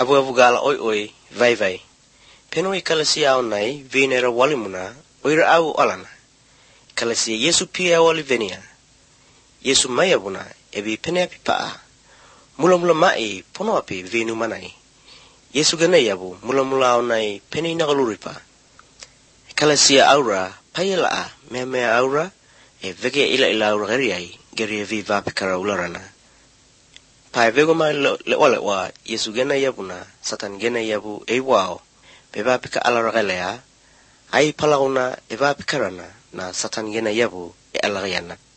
abu gala oi vai penoi kalasia onai venera walimuna oira au alana kalasia Yesu pia wali venia Yesu maya buna ebi pene pipa mula mai pono api venu manai Yesu gana yabu mula onai pene nagaluripa kalasia aura payela me aura e vege ila aura geri viva pikara ularana pai vego mai le wa Yesu gena yabuna satan gena yabu e wao beba pika alaragaleya ai palauna eva pikarana na satan gena yabu e alarayana